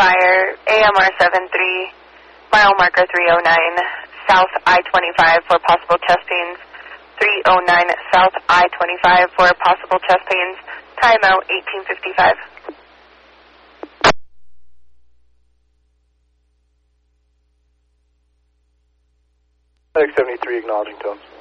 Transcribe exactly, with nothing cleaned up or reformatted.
fire, A M R seven three, mile marker three oh nine, South I twenty-five for possible chest pains. three oh nine South I twenty-five for possible chest pains. Timeout eighteen fifty-five. X seventy-three acknowledging tones.